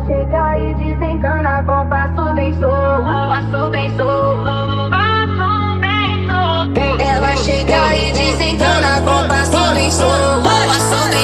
chega e desencana com passo bem solto, passo bem solto, passo bem solto. Ela chega e desencana com passo bem solto, passo bem solto.